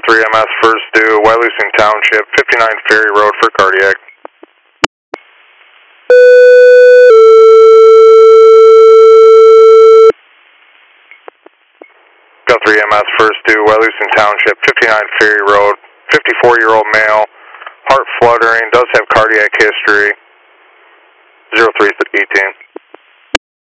3 MS first due, Wyalusing Township, 59 Ferry Road for cardiac. Go 3 MS first due, Wyalusing Township, 59 Ferry Road, 54-year-old male, heart fluttering, does have cardiac history, 0318.